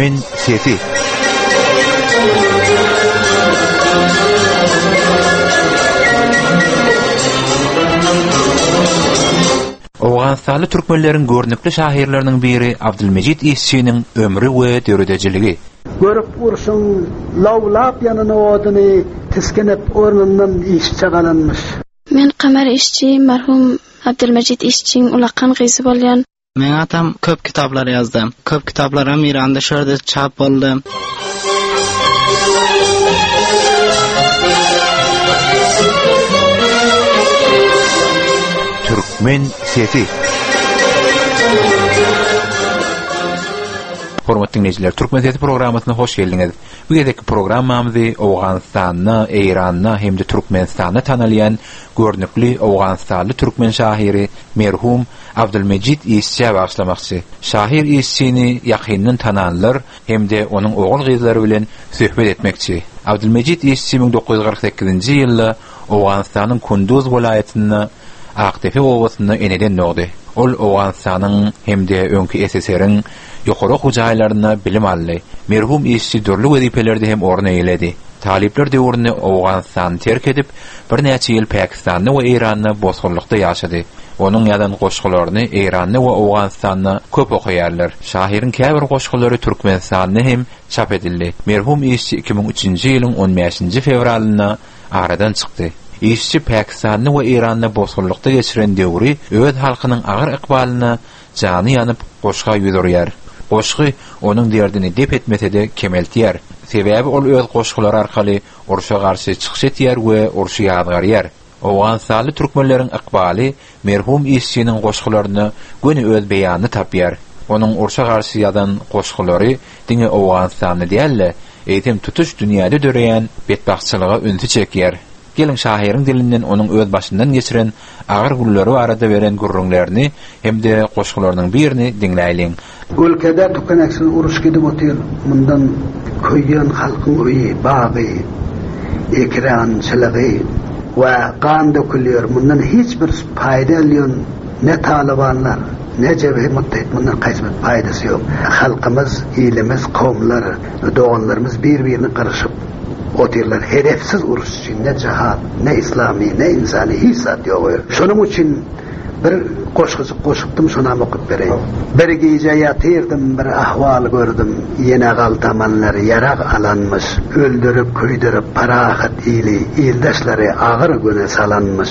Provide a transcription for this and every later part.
Türkmen sesi. Awganistanyň türkmenleriň görnükli şahirleriniň biri Abdülmecid İşçi'nin ömrü we döredejiligi. Görüp urşun lawlap ýanyna oduny tiskenip ornundan iş çagalanmış. Men Qamar İşçi, merhum Abdülmecid İşçi'nin ulaqan gyzy bolýan. Men atam köp kitaplar ýazdym. Köp kitaplarym Iranda şerde çap boldy. Türkmen sesi. Hormatly dinleyijiler, Türkmen sesi programmasyna hoş geldiňiz. Bu gedeki programmamyzy Awganistanyny, Iranyny hemde Türkmenistanyny tanalyan görnükli Awganistanly türkmen şahiri merhum Abdülmecid İşçi'ye başlamakçy. Şahir İşçi'ni ýakyndan tananlar hemde onuň ogul gyzlary bilen söhbet etmekçi. Abdülmecid İşçi 1948-nji ýylda Awganistanyň Kunduz welaýatyna Aqtepe owasyna eneden nogdy. Ol Awganistanyň hemde öňki SSR'ň ýokary hujaýlaryna bilim aldy. Merhum işçi dörli wezipelerde hem orna eýledi. Talipler döwrüne Awganistany terk edip bir näçe ýyl Pakistanyny we Iranyny bozgurlukda ýaşady. Onuň ýadan goşgularyny Iranyny we Awganistanyny köp okuýarlar. Şahiriň käbir goşgulary Türkmenistanyny hem çap edildi. Merhum işçi 2003-nji ýylyň 15-nji fevralyna aradan çykdy. İşçi Pakistanyny we Iranyny bozgurlukda geçiren döwri öz halkynyň agyr ykbalyna jany ýanyp goşga ýüzürýär. Goşgy onuň derdini dep etmese-de kemeltýär. Sebäbi ol öz goşgulary arkaly urşa garşy çykyş etýär we urşy ýadgarýar. Awganistanyly türkmenleriň ykbaly merhum işçiniň goşgularyny göni öz beýanyny tapýar. Onuň urşa garşy ýadan goşgulary diňe Awganistanyny diýerler, eýtem tutuş dünýäde döreýän betbaxçylyga ünsi çekýär. Gelin şahiriň dilinden onuň öz başyndan geçiren agyr gullary arada beren gurrunlaryny hemde goşgularynyň birini dinläýin. Ülkede tükeneksiz uruş gidip otyr. Mundan köýýän halkyň öýi, bagy, ekran, çylygy we kan dökülýär. Mundan hiç bir paýda alýan ne talibanlar, ne cebhe muttahit mundan gaýsy bir paýdasy ýok. Halkymız, ilimiz, kowmlar, doganlarymız bir-birini garşyp otirler. Hedefsiz uruş için ne cihat, ne İslami, ne insani hiç zat yok. Şunun için bir koşuktum şuna okup bereyim. Bir gece yatırdım, bir ahval gördüm. Yine galtamanlar yarak alanmış, öldürüp köydürüp parahat ili, ildaşları ağır güne salanmış.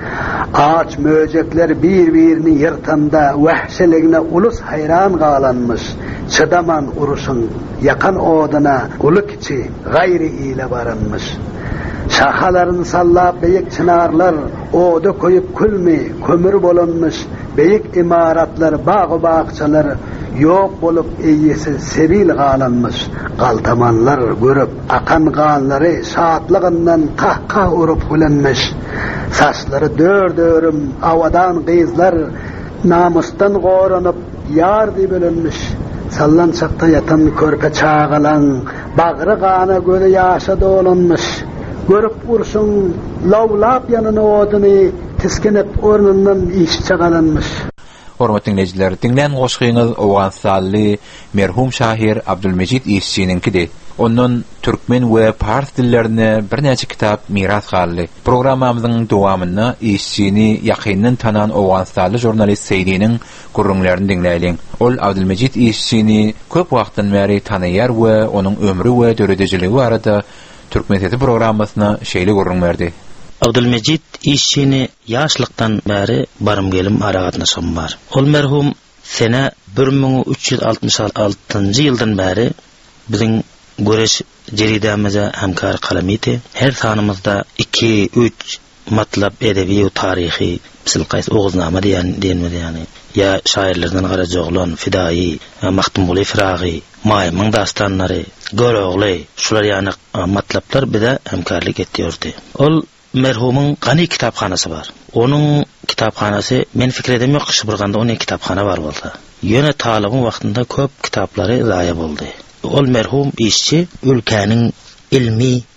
Ağaç möcekler birbirini yırtanda vahşeligine ulus hayran galanmış. Çıdaman uruşun yakan odana uluk içi gayri ile varanmış. Şahalarını sallap beyik çınarlar oda koyup külmi kömür bolunmuş. Beyik imaratlar bağ bağçalar yok bolup eyyesi sebil galanmış. Galtamanlar görüp akan ganları şaatlığından kahkah urup gülenmiş. Saçları dördörüm avadan gıyızlar namustan goranıp yardı bölünmüş. Sallan çakta yatan körpe çağılan bağrı gana göre yaşa dolanmış. Görüp urşun lawlap ýanyna oduny tiskenip ornundan iş çagalanmış. Hormatly dinleyijiler, dinlen goşgyňyz Awganistanly merhum şahir Abdülmecid İşçininkidi. Onun türkmen we fars dillerine bir näçe kitap miras galdy. Programmamyzyň dowamyna işçini ýakyndan tanan Awganistanly jurnalist Seýdiniň gurrunlaryny dinläýin. Ol Abdülmecid İşçini köp wagtdan beri tanýar we onuň ömrü we döredejiligi arada Türkmen sesi programmasyna şeýle gurrun berdi. Abdülmecid İşçini ýaşlykdan beri barym gelim aragatnaşym bar. Ol merhum sene 1366-njy ýyldan beri biziň göreş jeridämize hemkar kalam eti. Her sanymyzda 2-3 matlap edebi we tarihi, misal gaýsy Oğuznama diýenmedi ýani. Ya şairlerden Garajoglan, Fidai, Mahtumbuly Firagi, Maýmyň dastanlary, Görogly, şular ýany matlaplar bize hemkarlyk etýärdi. Ol merhumyň gany kitaphanasy bar. Onuň kitaphanasy men fikir edem ýok, şybrganda onuň kitapxana bar bolsa. Ýöne talybyň wagtynda köp kitaplary zaýa boldy. Ol merhum işçi ülkenin ilmi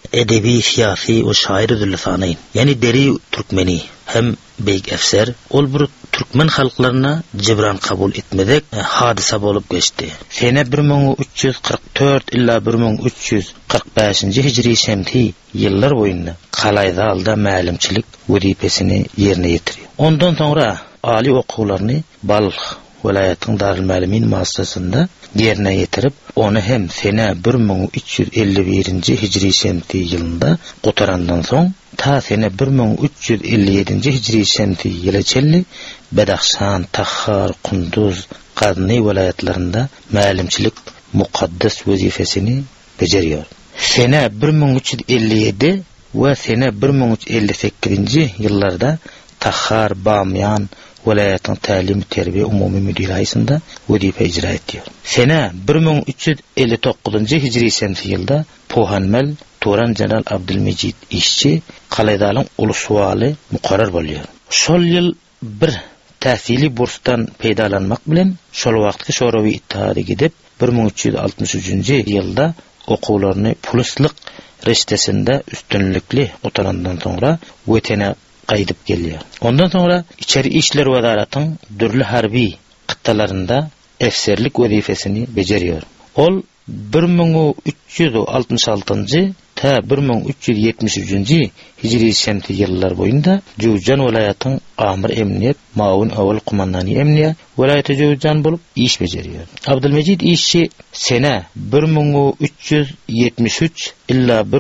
edebi, siyasi ve şair ödüllüsanayn. Yani deri Türkmeni hem beyk efser ol bir Türkmen halklarına cibran kabul etmedek hadisa bolup geçti. Sene 1344 illa 1345 hicri şemti yıllar boyunca Kalayda alda məlimçilik vazifesini yerine getiriyor. Ondan sonra ali okullarını Balx vilayetinin Darül Məlimin muassasasında yerine getirip onu hem sene 1351 hicri şemti yılında kotarandan son ta sene 1357 hicri şemti yıla çelli Badaxşan, Taxar, Kunduz, Qadni vilayetlerinde məlimçilik mukaddes vazifesini beceriyor. Sene 1357 ve sene 1358 yıllarda Taxar, Bamyan vilayetin talim terbiye umumi müdürayısında vazife icra ediyor. Sene 1359 hicri şemsi yılda Pohanmel Turan General Abdülmecid işçi Kalaydalı'nın ulusvali mukarrar oluyor. Şol yıl bir tahsili bursdan peydalanmak bilen şol vaqtki Şoravi İttihadı gidip 1363 yılda okullarını polislik reşitesinde üstünlükli otarandan sonra vetene qaydıp geliyor. Ondan sonra İçeri İşler Vazaratının dürlü harbi kıtalarında efserlik vazifesini beceriyor. Ol 1366 ta 1373 hicri şemti yıllar boyunda Cevcan vilayetinin amir emniyet, maun avval kumandanı emniyet vilayeti Cevcan bulup iş beceriyor. Abdülmecid işçi sene 1373 illa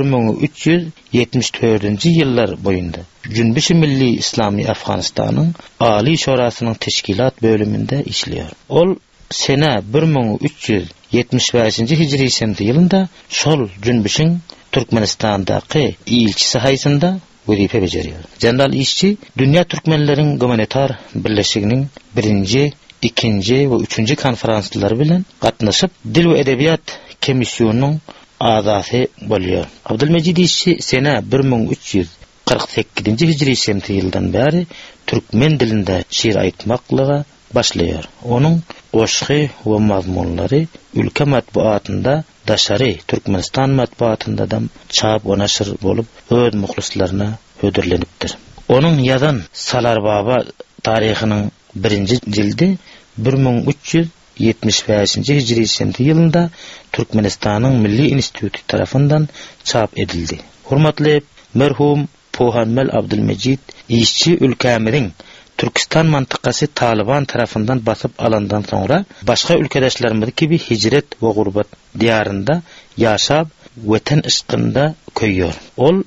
1374 yıllar boyunda Cünbüş-i Milli İslami Afganistan'ın Ali Şurası'nın teşkilat bölümünde işliyor. Ol sene 1375 hicri şemti yılında şol Cünbüş'ün Türkmenistan'daki ilçisi haysında vazife beceriyor. General işçi Dünya Türkmenlerin Gumanitar Birleşiginin 1. 2. ve 3. konferansları bilen katnaşıp Dil ve Edebiyat Komisyonunun azası boluyor. Abdülmecid işçi sene 1348 hicri şemti yıldan beri Türkmen dilinde şiir aytmakla başlıyor. Onun oşqi ve mazmunları ülke matbuatında Daşari Türkmenistan matbuatında da çap ve naşr bolup öz muhlislarına hödürlenipdir. Onun yazan Salar Baba tarihinin 1. cildi 1375 hicri şemti yılında Türkmenistan'ın Milli İnstitütü tarafından çap edildi. Hurmatly merhum Pohanmel Abdülmecid işçi ülkemizin Türkistan mantıkası Taliban tarafından basıp alandan sonra başka ülkedaşlarımız gibi hicret ve gurbet diyarında yaşap vatan ışkında koyuyor. Ol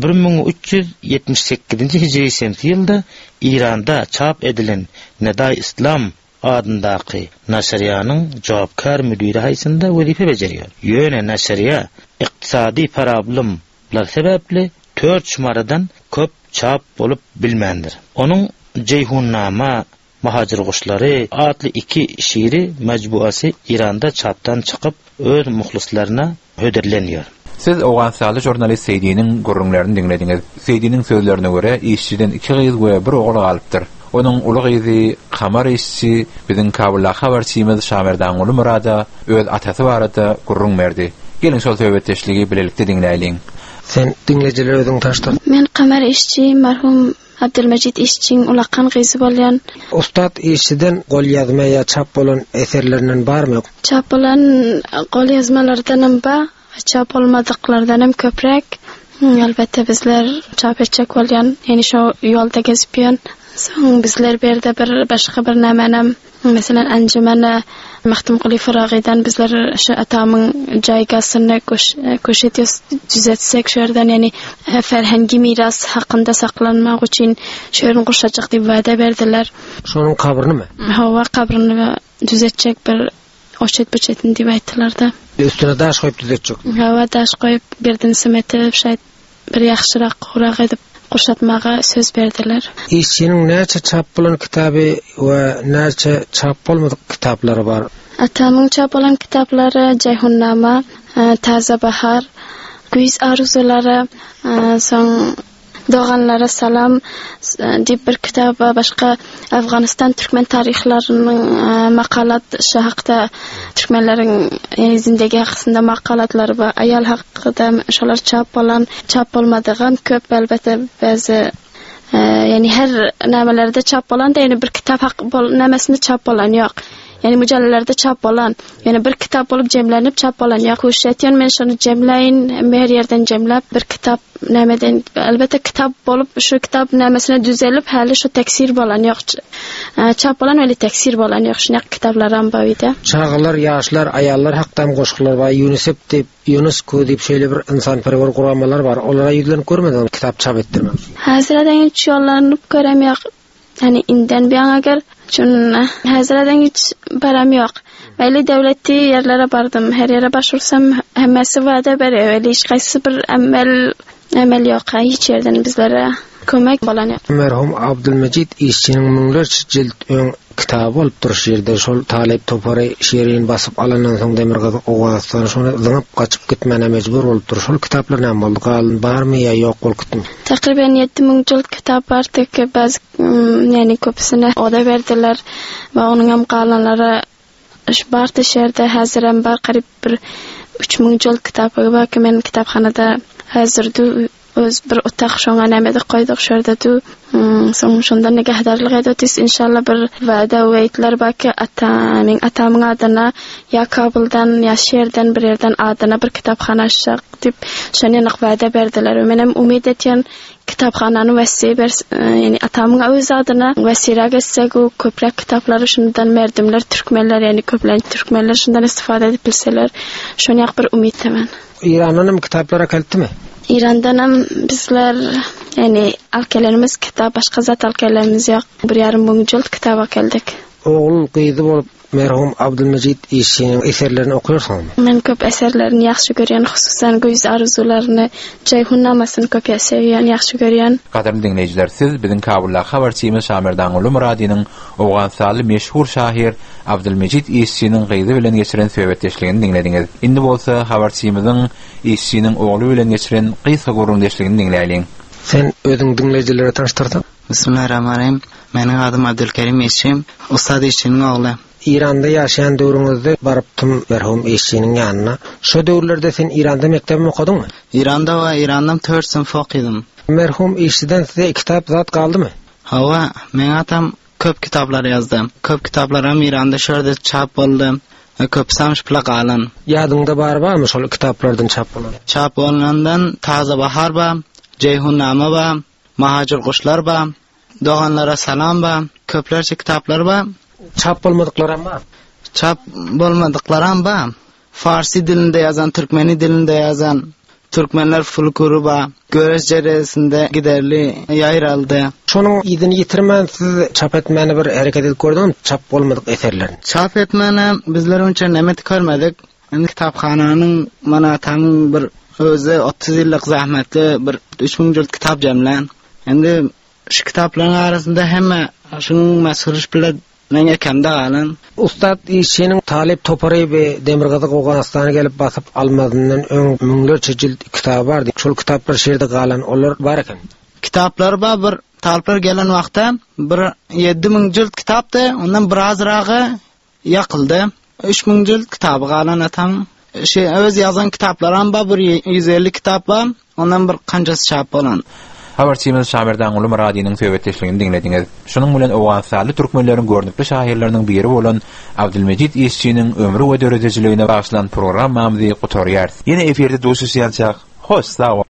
1378 hicri şemsi yılda İran'da çap edilen Neday İslam adındaki naşriyanın cevapkar müdürü haysında vazife beceriyor. Yöne naşriya iktisadi problemler sebeple 4 şumaradan köp çap olup bilmendir. Onun Ceyhunnama Mahacir Kuşları adlı 2 şiiri mecbuası İran'da çaptan çıkıp öz muhlislarına hödürleniyor. Siz Awganistanly jurnalist Seydi'nin gurrunlaryny dinlediniz. Seydi'nin sözlerine göre işçiden 2 gyz we 1 oğul galypdyr. Onun ulu gyzy Kamar işçi bizim Kabulda habarçymyz Şamerdan Ulu Murada öz atasy barada gurrun berdi. Gelin şol söhbetdeşligi bilelikde dinleýin. Sen dinleyijiler özüň taşdyr. Men Kamar işçi marhum Abdülmecid işçiň ulaqan gyzy bolýan. Ustad işçiden gol yazma ya çap bolan eserlerinden barmy? Çap bolan gol yazmalardan ba, çap olmadyklardan hem köprek. Elbette bizler çap etjek bolýan, ýani şo ýolda gezip ýön. Soň bizler berde bir başga bir nämenem, meselem anjumana Mahtum Quli Faragidan bizler şu atamın jaygasyny köşetiýär düzetsek şu yerden, yani ferhengi miras hakynda saklanmak üçin şu ýerini gurşajak diýip wada berdiler. Şonuň kabryny mı? Hawa kabryny düzetjek bir oşet büçetini diýip aýtdylar da. Üstüne daş koyup düzetjek. Hawa daş koyup birden simetip şaýat bir ýaxşyrak gurak edip gurşatmaga söz berdiler. İşçinin näçe çap bolan kitaby we näçe çap bolmadyk kitaplary bar? Atamın çap bolan kitaplary Ceyhunnama, Taze Bahar, Güýz arzuları, soň Doğanlara salam deyip bir kitap ve başka Afganistan Türkmen tarihlerinin makalat şahakta Türkmenlerin zindagi hakkında makalatları ve ayal hakkında şolar çap olmadığım köp elbette bazı yani her namelerde çap olan da yani bir kitap namesinde çap olan yok. Yani mücellelerde çap olan, yani bir kitap olup cemlenip çap olan yok. Kuşetiyen men şunu cemleyin, her yerden cemlep bir kitap nameden elbette kitap olup şu kitap namesine düzelip hali şu teksir olan yok. Çap olan öyle teksir olan yok. Şuna kitaplardan bayda. Çağlar, yaşlar, ayallar hakkında koşullar var. UNICEF deyip, UNESCO deyip şöyle bir insanperver kuramalar var. Onlara yüzlenip görmeden kitap çap ettirmek. Hazırdan hiç yollanıp göremiyor. Yani inden bir an agar çünkü hazırdan hiç param yok. Böyle devletli yerlere bardım. Her yere başvursam hemmesi vade veriyor. Öyle hiç kaysı bir emel yok. Hiç yerden bizlere kömek olan yok. Merhum Abdülmecid İşçinin münglerce cilt ön kitabı olup duruş yerde şol Talip Toparı şiirin basıp alandan soň Demirgazyk Oğuzastan şonu zyňyp kaçıp gitmene mecbur bolup duruş. Şol kitaplar näme boldy? Galyn barmy ýa ýok bolup gitmi? Takriben 7000 cilt kitap bardy ki bazı yani köpüsine oda verdiler ve onun hem kalanları bardy şerde hazıran bar garip bir 3000 cilt kitabı var ki men kitapxanada hazırdy. Öz bir otaq şoňa nämede goýdyk şerdedu. Şondan nägähdarlyk edýätis inşallah bir vada weýtler baki atamyň adyna ya Kabuldan ya şerden bir ýerden adyna bir kitapxana açjak dip şonu vada berdiler. Menem umid etýän kitapxanany yani atamyň öz adyna wesira getsek o köprek kitaplary şundan merdimler türkmenler yani köplen türkmenler şundan istifade edip bilseler şonu bir umid temen. İran'ın kitaplara keltimi? İran'dan hem bizler yani alkelerimiz kitap başka zat alkelerimiz yok. 1,5 cilt kitaba geldik. Oğul kıydı bolup merhum Abdülmecid İşçinin eserlerini okuyorsan mı? Ben köp eserlerini yaxşı görýän, hususan göz arzularyny, Ceyhunnamasını köp sevýän, yaxşı görýän. Gaderli dinleyijiler, siz biziň Kabulda habarçymyz Şamerdan Uly Muradinyň Owgansaly meşhur şahyr Abdülmecid İşçiniň gyzy bilen geçiren söhbetdeşligini dinlediňiz. Indi bolsa habarçymyzyň İşçiniň ogly bilen geçiren gysga gurulmadyşlygyny dinleýäliň. Sen özüň dinlejilere tanıştyrdyň. Bismillahirrahmanirrahim. Meniň adym Abdülkerim Eşim, Ustad Eşiniň ogly. İran'da yaşayan döwrüňizde barypdym merhum Eşiniň ýanyna. Şo döwürlerde sen İran'da mektebimi okudyňmy? İran'da we İran'dan 4 sınıf okudum. Merhum Eşiden size kitap zat kaldymy? Hawa, men atam köp kitaplar ýazdym. Köp kitaplarym İran'da şerde çap boldy. Köp samşypla galan. Ýadyňda barmy şol kitaplardan çap bolan? Çap bolandan Taza Bahar ba, Ceyhunnama ba, Mahajir Guşlar ba, Doğanlara Salam ba, köplerçe kitaplar ba. Çap bolmadyklary mı? Çap bolmadyklary ba. Farsi dilinde yazan, Türkmeni dilinde yazan Türkmenler folkloru ba, Göreş jeresinde giderli ýaýraldy. Şonuň ýygyny ýitirmän siz çap etmäni bir hereket edip gördüňiz, çap bolmadyk eserlerini. Çap etmäni bizler önçe nämet görmedik. Endi kitapxananyň mana atamyň bir özü 30 ýyllyk zahmetli bir 3000 cilt kitap jemlen. Endi şu kitapların arasında hemme şunun meşhur bilen neye kemde galan. Ustad Eşiniň Talip Toparı we Demirgazyk Oğuzastana gelip basyp almadyndan öň münglerçe cilt kitap bardy. Şol kitaplar şerde galan olar bar eken. Kitaplar ba bir talplar gelen wagtda bir 7000 cilt kitapdy, ondan birazragy ýakyldy. 3000 cilt kitap galan atam. Öz yazan kitaplarım ba bir 150 kitap ba, ondan bir kançasy çap bolan. Habarçymyz Şamerdan Uly Muradinyň söhbetdeşligini dinlediňiz. Şonuň bilen Owgansaly türkmenleriň görnükli şahyrlarynyň biri bolan Abdülmecid İşçiniň ömrü we döredejiligine bagşlanan programmamyzy gutarýar. Ýene eferde dost ýaşaýak. Hoş, sag ol.